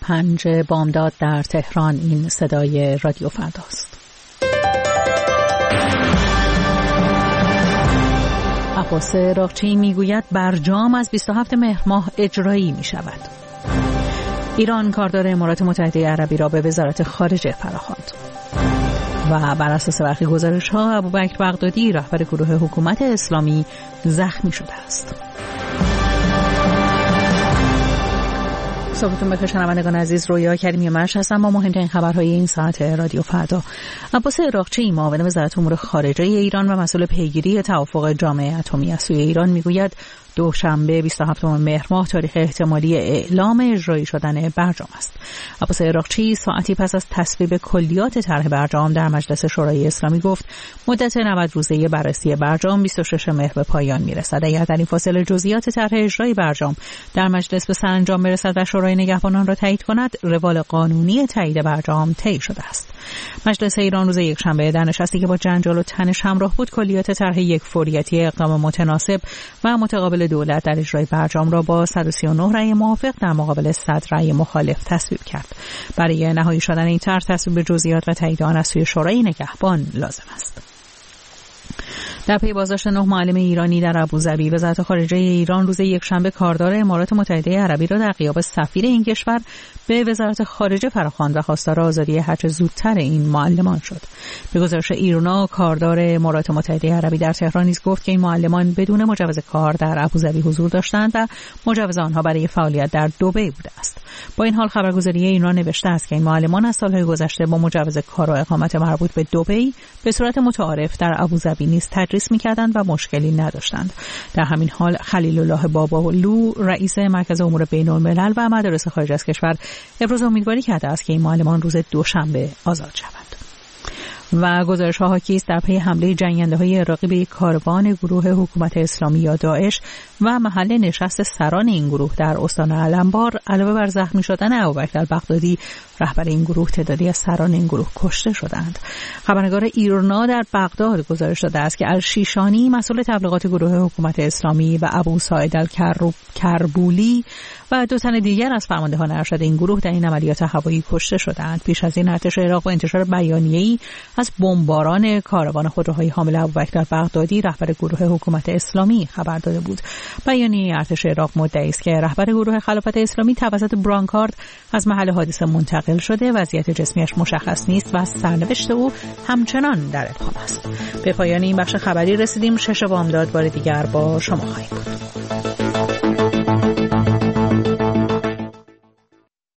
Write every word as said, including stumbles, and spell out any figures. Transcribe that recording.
پنج بامداد در تهران. این صدای رادیو فرداست. عباس راقچی میگوید برجام از بیست و هفتم مهر ماه اجرایی می شود. ایران کاردار امارات متحده عربی را به وزارت خارجه فراخواند. و بر اساس برخی گزارش‌ها ابوبکر بغدادی رهبر گروه حکومت اسلامی زخمی شده است. صبحتون بخیر شنوندگان عزیز، رویا کریمی مرش هستم با مهمترین خبرهای این ساعت رادیو فردا. عباس راقچی معاون وزارت امور خارجه ایران و مسئول پیگیری توافق جامعه اتمی از سوی ایران میگوید دوشنبه بیست و هفتم مهر ماه تاریخ احتمالی اعلام اجرایی شدن برجام است. عباس راقچی ساعتی پس از تصویب کلیات طرح برجام در مجلس شورای اسلامی گفت مدت نود روزه بررسی برجام بیست و ششم مهر به پایان میرسد. اگر در این فاصله جزئیات طرح اجرایی برجام در مجلس به سرانجام برسد و شورای نگهبانان را تایید کند، روال قانونی تایید برجام طی شده است. مجلس ایران روز یکشنبه در نشستی که با جنجال و تنش همراه بود کلیات طرح یک فوریتی اقدام متناسب و متقابل دولت در اجرای برجام را با صد و سی و نه رأی موافق در مقابل صد رأی مخالف تصویب کرد. برای نهایی شدن این طرح تصویب جزئیات و تایید آن از سوی شورای نگهبان لازم است. در پی بازداشت نه معلم ایرانی در ابوظبی، وزارت خارجه ایران روز یکشنبه کاردار امارات متحده عربی را در غیاب سفیر این کشور به وزارت خارجه فراخواند و خواستار آزادی هرچه زودتر این معلمان شد. به گزارش ایرنا، کاردار امارات متحده عربی در تهران نیز گفت که این معلمان بدون مجوز کار در ابوظبی حضور داشتند و مجوز آنها برای فعالیت در دبی بوده است. با این حال خبرگزاری ایران نوشته است که این معلمان از سالهای گذشته با مجوز کار و اقامت مربوط به دبی به صورت متعارف در ابوظبی نیز تدریس می‌کردند و مشکلی نداشتند. در همین حال خلیل الله بابالو، رئیس مرکز امور بین‌الملل و مدارس خارج از کشور، ابراز امیدواری کرده است که این معلمان روز دوشنبه آزاد شوند. و گزارش‌ها حاکی است در پی حمله جنگنده‌های عراقی به کاروان گروه حکومت اسلامی یا داعش و محل نشست سران این گروه در استان الانبار، علاوه بر زخمی شدن ابوبکر بغدادی رهبر این گروه، تعدادی از سران این گروه کشته شدند. خبرنگار ایرنا در بغداد گزارش داده است که الشیشانی مسئول تبلیغات گروه حکومت اسلامی و ابو سعید الکربولی و دو تن دیگر از فرماندهان ارشد این گروه در این عملیات هوایی کشته شدند. پیش از این ارتش عراق با انتشار بیانیه‌ای از بمباران کاروان خودروهای حامل ابوبکر بغدادی رهبر گروه حکومت اسلامی خبر داده بود. بیانیه ارتش عراق مدعی است که رهبر گروه خلافت اسلامی توسط برانکارد از محل حادثه منتقل شده، وضعیت جسمیش مشخص نیست و سرنوشت او همچنان در ابهام است. به پایان این بخش خبری رسیدیم. شش بامداد بار دیگر با شما خواهیم بود.